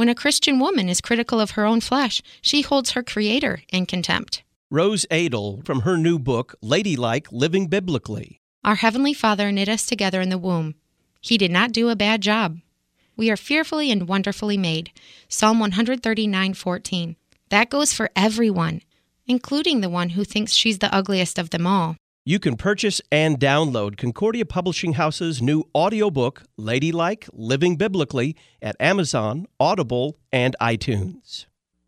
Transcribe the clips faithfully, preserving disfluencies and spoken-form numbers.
When a Christian woman is critical of her own flesh, she holds her Creator in contempt. Rose Adel from her new book, Ladylike, Living Biblically. Our Heavenly Father knit us together in the womb. He did not do a bad job. We are fearfully and wonderfully made. Psalm one thirty-nine fourteen. That goes for everyone, including the one who thinks she's the ugliest of them all. You can purchase and download Concordia Publishing House's new audiobook, Ladylike, Living Biblically, at Amazon, Audible, and iTunes.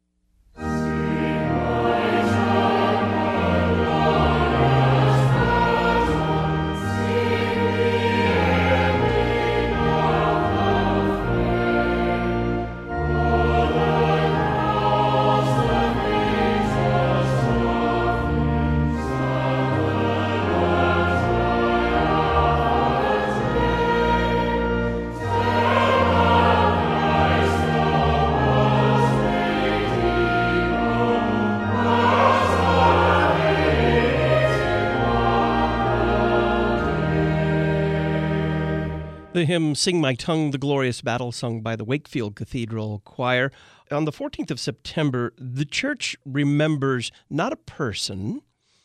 The hymn, Sing My Tongue, the Glorious Battle, sung by the Wakefield Cathedral Choir. On the fourteenth of September, the church remembers not a person,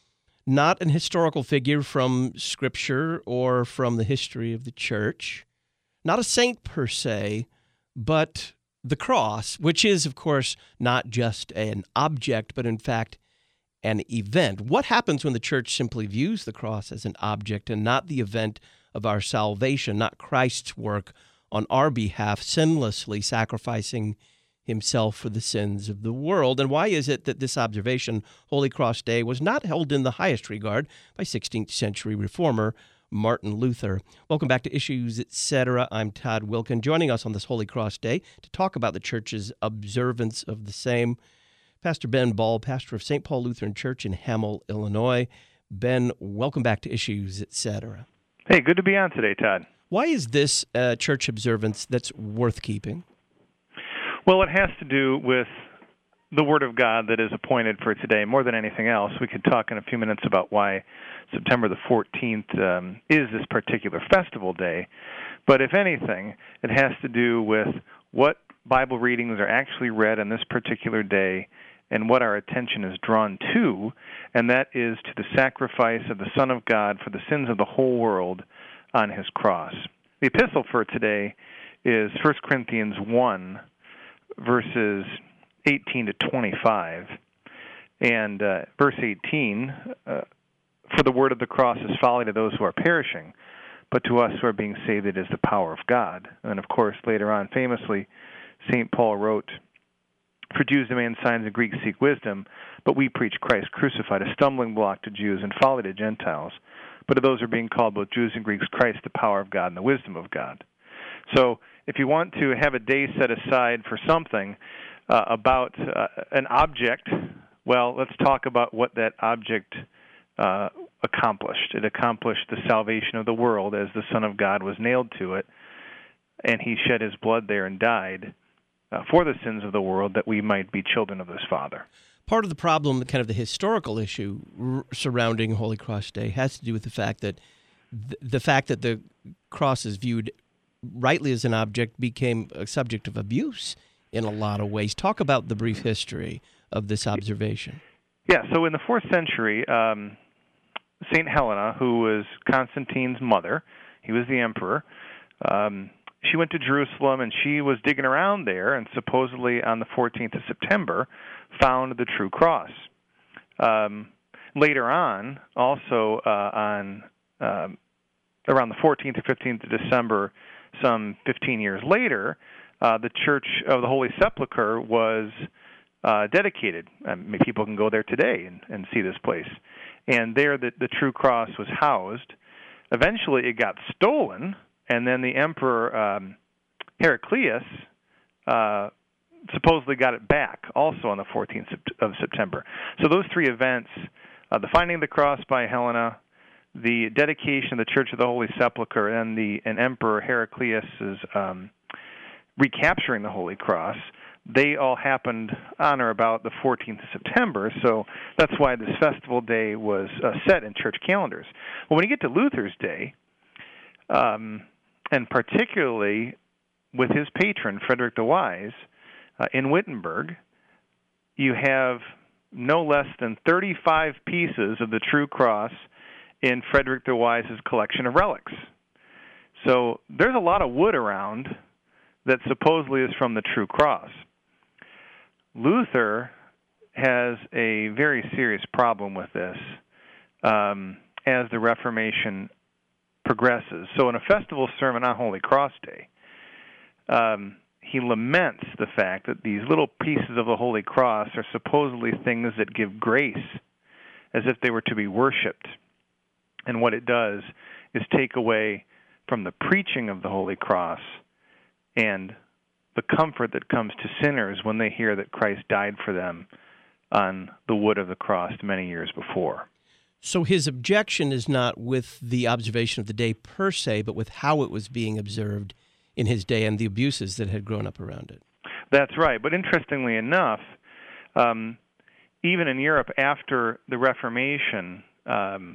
not an historical figure from Scripture or from the history of the church, not a saint per se, but the cross, which is, of course, not just an object, but in fact an event. What happens when the church simply views the cross as an object and not the event of our salvation, not Christ's work on our behalf, sinlessly sacrificing himself for the sins of the world? And why is it that this observation, Holy Cross Day, was not held in the highest regard by sixteenth century reformer Martin Luther? Welcome back to Issues, et cetera. I'm Todd Wilkin. Joining us on this Holy Cross Day to talk about the church's observance of the same, Pastor Ben Ball, pastor of Saint Paul Lutheran Church in Hamel, Illinois. Ben, welcome back to Issues, et cetera. Hey, good to be on today, Todd. Why is this uh, church observance that's worth keeping? Well, it has to do with the Word of God that is appointed for today more than anything else. We could talk in a few minutes about why September the fourteenth um, is this particular festival day. But if anything, it has to do with what Bible readings are actually read on this particular day and what our attention is drawn to, and that is to the sacrifice of the Son of God for the sins of the whole world on his cross. The epistle for today is First Corinthians one, verses eighteen to twenty-five. And uh, verse eighteen, uh, for the word of the cross is folly to those who are perishing, but to us who are being saved it is the power of God. And then, of course, later on, famously, Saint Paul wrote, for Jews demand signs and Greeks seek wisdom, but we preach Christ crucified, a stumbling block to Jews and folly to Gentiles. But to those who are being called both Jews and Greeks, Christ the power of God and the wisdom of God. So if you want to have a day set aside for something uh, about uh, an object, well, let's talk about what that object uh, accomplished. It accomplished the salvation of the world as the Son of God was nailed to it, and he shed his blood there and died Uh, for the sins of the world, that we might be children of this Father. Part of the problem, kind of the historical issue r- surrounding Holy Cross Day, has to do with the fact that th- the fact that the cross is viewed rightly as an object became a subject of abuse in a lot of ways. Talk about the brief history of this observation. Yeah, so in the fourth century, um, Saint Helena, who was Constantine's mother, he was the emperor, um, she went to Jerusalem, and she was digging around there, and supposedly on the fourteenth of September found the true cross. Um, later on, also uh, on um, around the fourteenth or fifteenth of December, some fifteen years later, uh, the Church of the Holy Sepulchre was uh, dedicated. I mean, people can go there today and, and see this place. And there the, the true cross was housed. Eventually it got stolen, and then the Emperor um, Heraclius uh, supposedly got it back, also on the fourteenth of September. So those three events, uh, the finding of the cross by Helena, the dedication of the Church of the Holy Sepulchre, and the and Emperor Heraclius' um, recapturing the Holy Cross, they all happened on or about the fourteenth of September, so that's why this festival day was uh, set in church calendars. Well, when you get to Luther's Day, um, and particularly with his patron, Frederick the Wise, Uh, in Wittenberg, you have no less than thirty-five pieces of the true cross in Frederick the Wise's collection of relics. So there's a lot of wood around that supposedly is from the true cross. Luther has a very serious problem with this um, as the Reformation progresses. So in a festival sermon on Holy Cross Day, um, he laments the fact that these little pieces of the Holy Cross are supposedly things that give grace, as if they were to be worshipped. And what it does is take away from the preaching of the Holy Cross and the comfort that comes to sinners when they hear that Christ died for them on the wood of the cross many years before. So his objection is not with the observation of the day per se, but with how it was being observed in his day and the abuses that had grown up around it. That's right. But interestingly enough, um, even in Europe after the Reformation, um,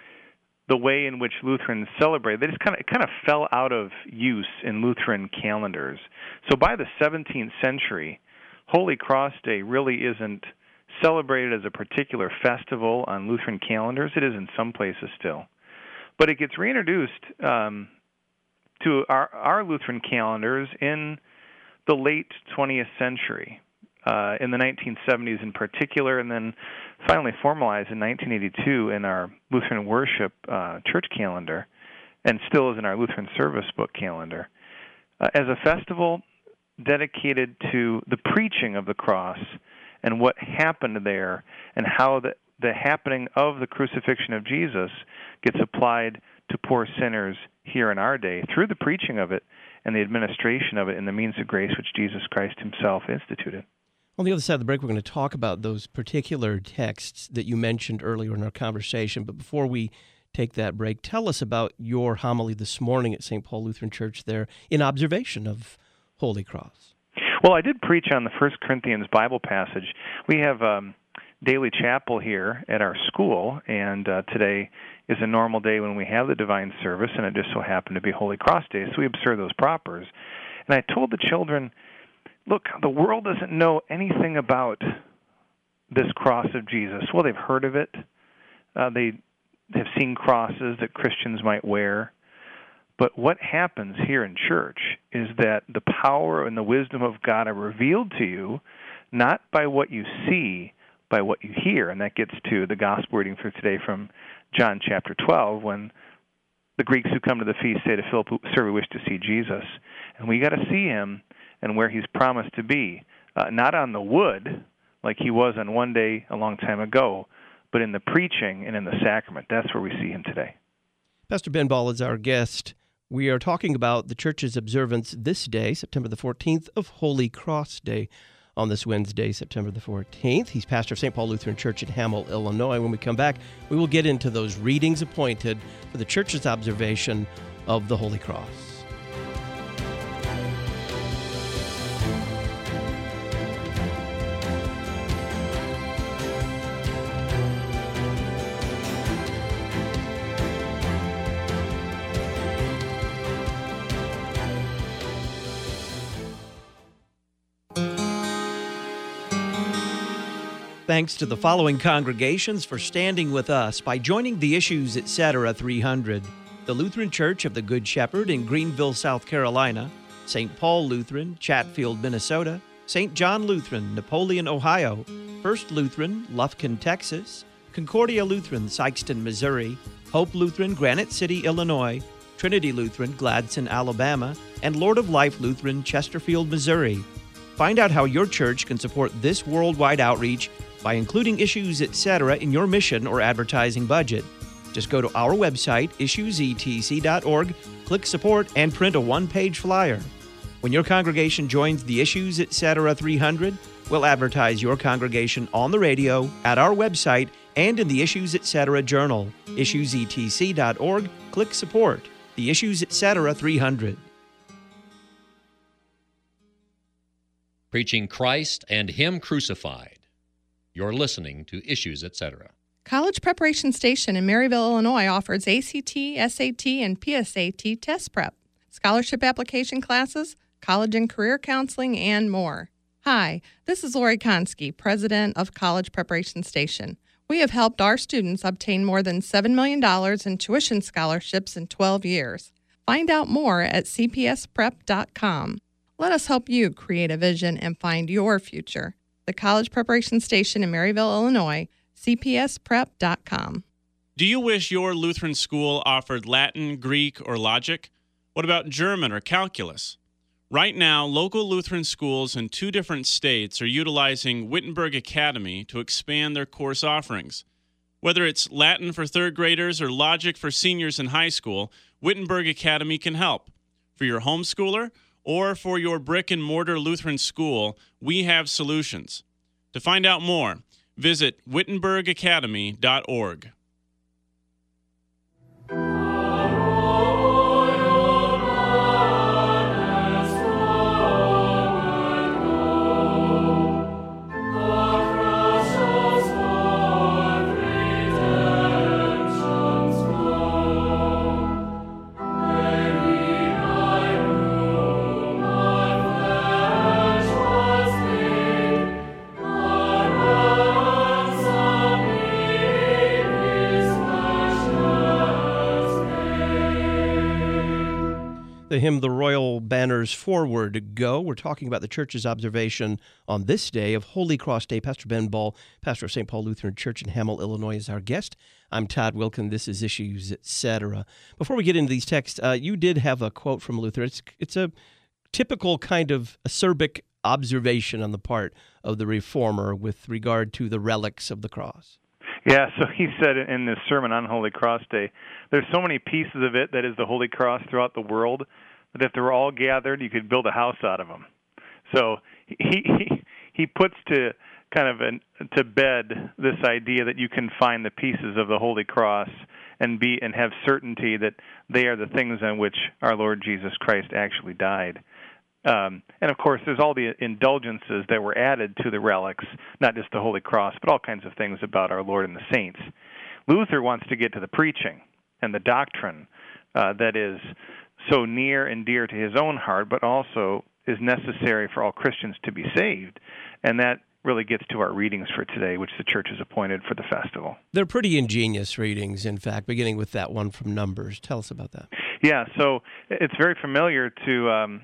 the way in which Lutherans celebrate, they just kind of it kind of fell out of use in Lutheran calendars. So by the seventeenth century, Holy Cross Day really isn't celebrated as a particular festival on Lutheran calendars. It is in some places still. But it gets reintroduced um, to our, our Lutheran calendars in the late twentieth century, uh, in the nineteen seventies in particular, and then finally formalized in nineteen eighty-two in our Lutheran worship uh, church calendar, and still is in our Lutheran service book calendar, uh, as a festival dedicated to the preaching of the cross and what happened there, and how the, the happening of the crucifixion of Jesus gets applied to poor sinners here in our day through the preaching of it and the administration of it in the means of grace which Jesus Christ himself instituted. On the other side of the break, we're going to talk about those particular texts that you mentioned earlier in our conversation. But before we take that break, tell us about your homily this morning at Saint Paul Lutheran Church there in observation of Holy Cross. Well, I did preach on the First Corinthians Bible passage. We have um, daily chapel here at our school, and uh, today is a normal day when we have the divine service, and it just so happened to be Holy Cross Day, so we observe those propers. And I told the children, look, the world doesn't know anything about this cross of Jesus. Well, they've heard of it. Uh, they have seen crosses that Christians might wear. But what happens here in church is that the power and the wisdom of God are revealed to you, not by what you see, by what you hear. And that gets to the gospel reading for today from John chapter twelve, when the Greeks who come to the feast say to Philip, "Sir, we wish to see Jesus." And we got to see him and where he's promised to be, uh, not on the wood like he was on one day a long time ago, but in the preaching and in the sacrament. That's where we see him today. Pastor Ben Ball is our guest. We are talking about the church's observance this day, September the fourteenth, of Holy Cross Day on this Wednesday, September the fourteenth. He's pastor of Saint Paul Lutheran Church in Hamel, Illinois. When we come back, we will get into those readings appointed for the church's observation of the Holy Cross. Thanks to the following congregations for standing with us by joining the Issues Etc. three hundred. The Lutheran Church of the Good Shepherd in Greenville, South Carolina, Saint Paul Lutheran, Chatfield, Minnesota, Saint John Lutheran, Napoleon, Ohio, First Lutheran, Lufkin, Texas, Concordia Lutheran, Sikeston, Missouri, Hope Lutheran, Granite City, Illinois, Trinity Lutheran, Gladson, Alabama, and Lord of Life Lutheran, Chesterfield, Missouri. Find out how your church can support this worldwide outreach by including Issues Etc. in your mission or advertising budget. Just go to our website, issues e t c dot org, click Support, and print a one-page flyer. When your congregation joins the Issues Etc. three hundred, we'll advertise your congregation on the radio, at our website, and in the Issues Etc. Journal. issues e t c dot org, click Support. The Issues Etc. three hundred. Preaching Christ and Him crucified. You're listening to Issues Etc. College Preparation Station in Maryville, Illinois offers A C T, S A T, and P S A T test prep, scholarship application classes, college and career counseling, and more. Hi, this is Lori Konski, President of College Preparation Station. We have helped our students obtain more than seven million dollars in tuition scholarships in twelve years. Find out more at c p s prep dot com. Let us help you create a vision and find your future. The College Preparation Station in Maryville, Illinois, c p s prep dot com. Do you wish your Lutheran school offered Latin, Greek, or logic? What about German or calculus? Right now, local Lutheran schools in two different states are utilizing Wittenberg Academy to expand their course offerings. Whether it's Latin for third graders or logic for seniors in high school, Wittenberg Academy can help. For your homeschooler or for your brick-and-mortar Lutheran school, we have solutions. To find out more, visit wittenberg academy dot org. The hymn, The Royal Banners Forward Go. We're talking about the church's observation on this day of Holy Cross Day. Pastor Ben Ball, pastor of Saint Paul Lutheran Church in Hamel, Illinois, is our guest. I'm Todd Wilkin. This is Issues, et cetera. Before we get into these texts, uh, you did have a quote from Luther. It's, it's a typical kind of acerbic observation on the part of the Reformer with regard to the relics of the cross. Yeah, so he said in this sermon on Holy Cross Day, there's so many pieces of it that is the Holy Cross throughout the world that if they were all gathered, you could build a house out of them. So he he, he puts to kind of an, to bed this idea that you can find the pieces of the Holy Cross and be and have certainty that they are the things on which our Lord Jesus Christ actually died. Um, and, of course, there's all the indulgences that were added to the relics, not just the Holy Cross, but all kinds of things about our Lord and the saints. Luther wants to get to the preaching and the doctrine uh, that is so near and dear to his own heart, but also is necessary for all Christians to be saved. And that really gets to our readings for today, which the church has appointed for the festival. They're pretty ingenious readings, in fact, beginning with that one from Numbers. Tell us about that. Yeah, so it's very familiar to... Um,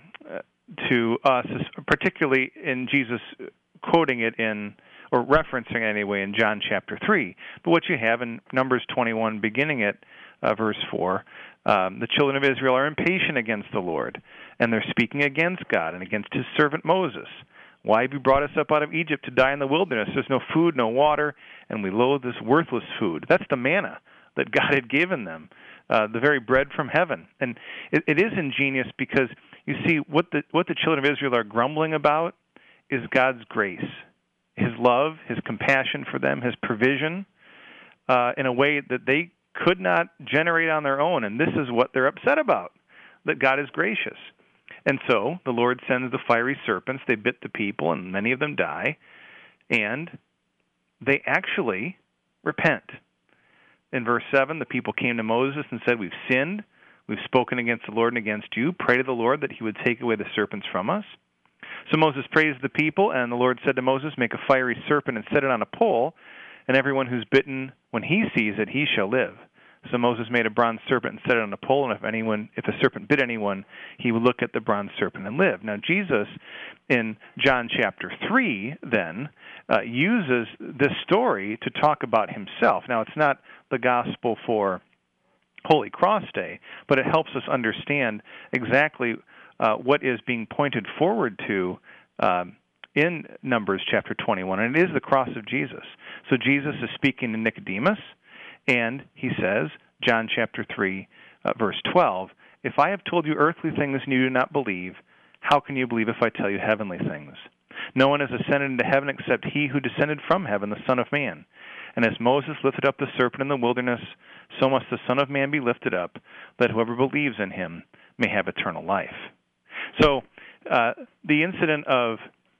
to us, particularly in Jesus quoting it in, or referencing it anyway, in John chapter three. But what you have in Numbers twenty-one, beginning at uh, verse four, um, the children of Israel are impatient against the Lord, and they're speaking against God and against his servant Moses. Why have you brought us up out of Egypt to die in the wilderness? There's no food, no water, and we loathe this worthless food. That's the manna that God had given them, uh, the very bread from heaven. And it, it is ingenious because you see, what the what the children of Israel are grumbling about is God's grace, his love, his compassion for them, his provision, uh, in a way that they could not generate on their own. And this is what they're upset about, that God is gracious. And so the Lord sends the fiery serpents. They bit the people, and many of them die. And they actually repent. In verse seven, the people came to Moses and said, "We've sinned. We've spoken against the Lord and against you. Pray to the Lord that he would take away the serpents from us." So Moses praised the people, and the Lord said to Moses, "Make a fiery serpent and set it on a pole, and everyone who's bitten, when he sees it, he shall live." So Moses made a bronze serpent and set it on a pole, and if anyone, if a serpent bit anyone, he would look at the bronze serpent and live. Now Jesus, in John chapter three, then, uh, uses this story to talk about himself. Now it's not the gospel for Holy Cross Day, but it helps us understand exactly uh, what is being pointed forward to um, in Numbers chapter twenty-one, and it is the cross of Jesus. So Jesus is speaking to Nicodemus, and he says, John chapter three, uh, verse twelve, "If I have told you earthly things and you do not believe, how can you believe if I tell you heavenly things? No one has ascended into heaven except he who descended from heaven, the Son of Man. And as Moses lifted up the serpent in the wilderness, so must the Son of Man be lifted up, that whoever believes in him may have eternal life." So uh, the incident of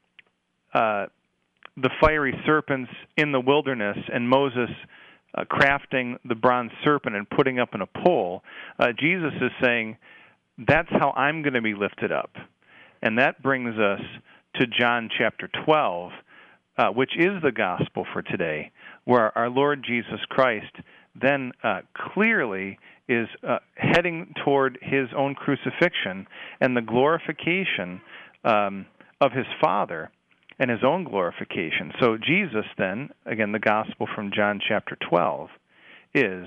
uh, the fiery serpents in the wilderness and Moses uh, crafting the bronze serpent and putting up in a pole, uh, Jesus is saying, that's how I'm going to be lifted up. And that brings us to John chapter twelve, uh, which is the gospel for today, where our Lord Jesus Christ then uh, clearly is uh, heading toward his own crucifixion and the glorification um, of his Father and his own glorification. So Jesus then, again, the gospel from John chapter twelve, is,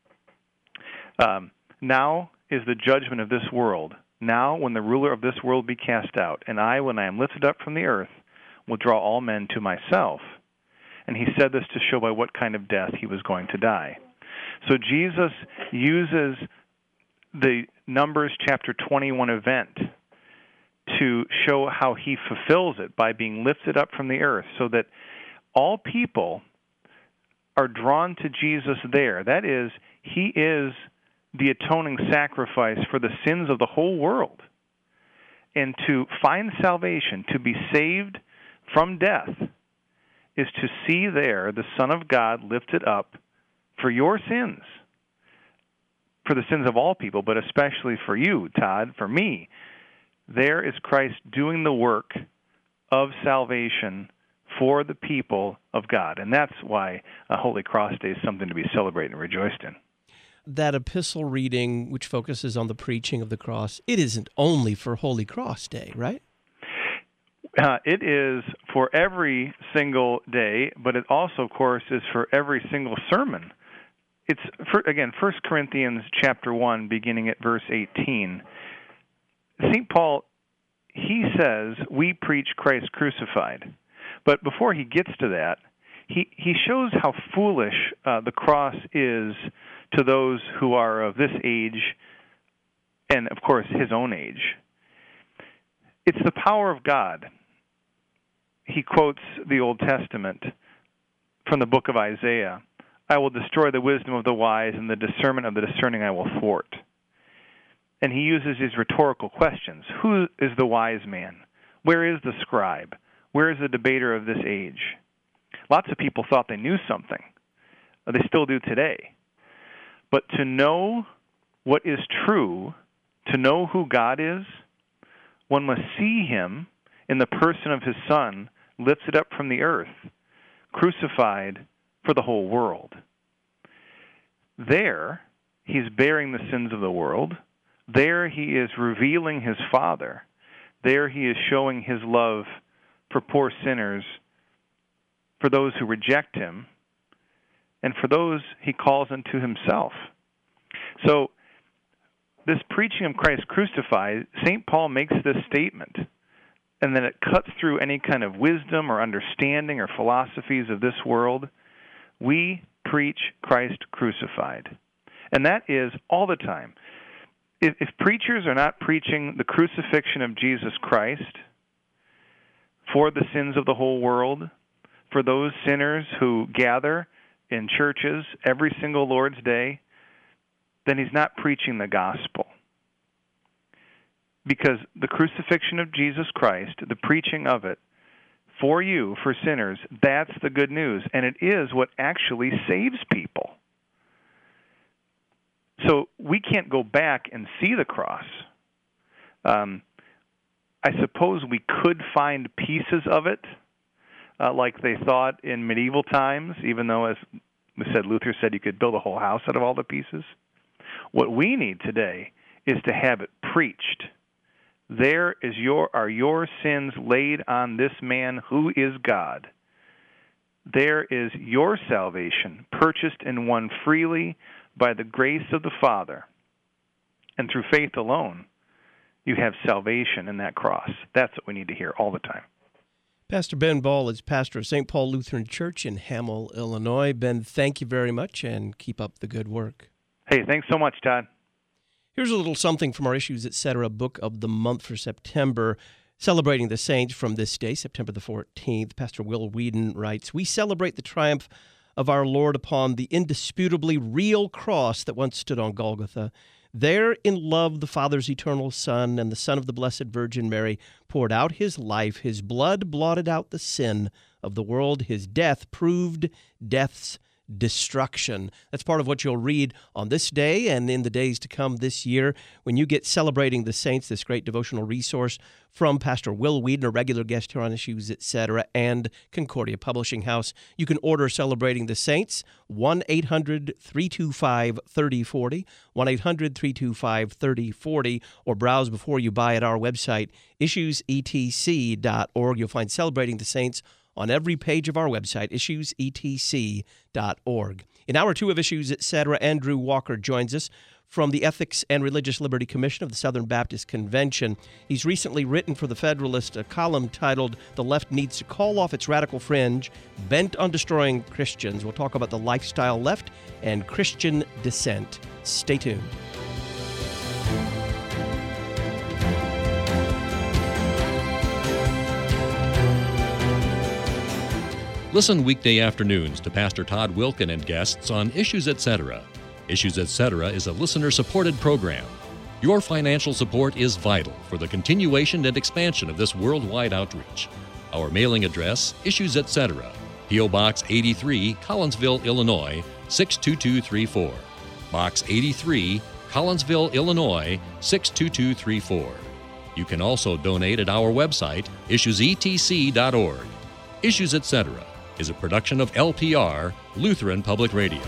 um, now is the judgment of this world. Now when the ruler of this world be cast out, and I, when I am lifted up from the earth, will draw all men to myself. And he said this to show by what kind of death he was going to die. So Jesus uses the Numbers chapter twenty-one event to show how he fulfills it by being lifted up from the earth, so that all people are drawn to Jesus there. That is, he is the atoning sacrifice for the sins of the whole world. And to find salvation, to be saved from death, is to see there the Son of God lifted up for your sins, for the sins of all people, but especially for you, Todd, for me. There is Christ doing the work of salvation for the people of God. And that's why a Holy Cross Day is something to be celebrated and rejoiced in. That epistle reading, which focuses on the preaching of the cross, it isn't only for Holy Cross Day, right? Uh, it is for every single day, but it also, of course, is for every single sermon. It's, for, again, First Corinthians chapter one, beginning at verse eighteen. Saint Paul, he says, we preach Christ crucified. But before he gets to that, he, he shows how foolish uh, the cross is to those who are of this age and, of course, his own age. It's the power of God. He quotes the Old Testament from the book of Isaiah. I will destroy the wisdom of the wise, and the discernment of the discerning I will thwart. And he uses these rhetorical questions. Who is the wise man? Where is the scribe? Where is the debater of this age? Lots of people thought they knew something. They still do today. But to know what is true, to know who God is, one must see him in the person of his Son, lifted up from the earth, crucified for the whole world. There, he's bearing the sins of the world. There he is revealing his Father. There he is showing his love for poor sinners, for those who reject him, and for those he calls unto himself. So, this preaching of Christ crucified, Saint Paul makes this statement, and then it cuts through any kind of wisdom or understanding or philosophies of this world. We preach Christ crucified. And that is all the time. If, if preachers are not preaching the crucifixion of Jesus Christ for the sins of the whole world, for those sinners who gather in churches every single Lord's Day, then he's not preaching the gospel. Because the crucifixion of Jesus Christ, the preaching of it, for you, for sinners, that's the good news. And it is what actually saves people. So we can't go back and see the cross. Um, I suppose we could find pieces of it, uh, like they thought in medieval times, even though, as we said, Luther said you could build a whole house out of all the pieces. What we need today is to have it preached. There is your are your sins laid on this man who is God. There is your salvation purchased and won freely by the grace of the Father. And through faith alone, you have salvation in that cross. That's what we need to hear all the time. Pastor Ben Ball is pastor of Saint Paul Lutheran Church in Hamel, Illinois. Ben, thank you very much, and keep up the good work. Hey, thanks so much, Todd. Here's a little something from our Issues Etc. book of the month for September, celebrating the saints from this day, September the fourteenth. Pastor Will Whedon writes, we celebrate the triumph of our Lord upon the indisputably real cross that once stood on Golgotha. There in love the Father's eternal Son and the Son of the Blessed Virgin Mary poured out his life. His blood blotted out the sin of the world. His death proved death's destruction. That's part of what you'll read on this day and in the days to come this year when you get Celebrating the Saints, this great devotional resource from Pastor Will Whedon, a regular guest here on Issues, et cetera, and Concordia Publishing House. You can order Celebrating the Saints, one eight hundred three two five three oh four oh, one eight hundred three two five three oh four oh, or browse before you buy at our website, issues e t c dot org. You'll find Celebrating the Saints on every page of our website, issues e t c dot org. In hour two of Issues, et cetera, Andrew Walker joins us from the Ethics and Religious Liberty Commission of the Southern Baptist Convention. He's recently written for The Federalist a column titled "The Left Needs to Call Off Its Radical Fringe, Bent on Destroying Christians." We'll talk about the lifestyle left and Christian dissent. Stay tuned. Listen weekday afternoons to Pastor Todd Wilken and guests on Issues, et cetera. Issues, et cetera is a listener-supported program. Your financial support is vital for the continuation and expansion of this worldwide outreach. Our mailing address, Issues, et cetera, P O. Box eighty-three, Collinsville, Illinois, six two two three four. Box eighty-three, Collinsville, Illinois, six two two three four. You can also donate at our website, issues e t c dot org. Issues, et cetera is a production of L P R, Lutheran Public Radio.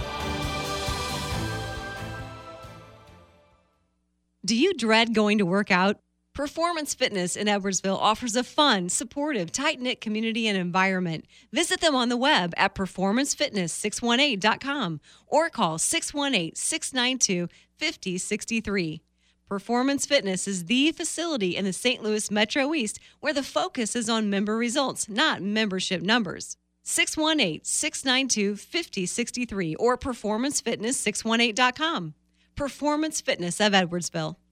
Do you dread going to work out? Performance Fitness in Edwardsville offers a fun, supportive, tight-knit community and environment. Visit them on the web at performance fitness six one eight dot com or call six one eight, six nine two, five oh six three. Performance Fitness is the facility in the Saint Louis Metro East where the focus is on member results, not membership numbers. six one eight, six nine two, five oh six three or performance fitness six one eight dot com. Performance Fitness of Edwardsville.